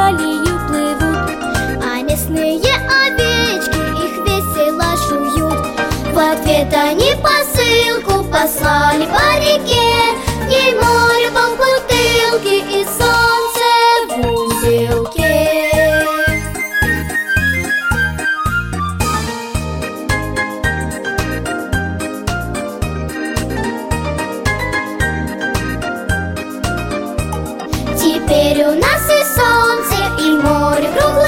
далью плывут, а местные овечки их весело жуют. В ответ они посылку послали по реке, ей море по бутылке и солнце в узелке. Теперь у нас и солнце, и море круглое.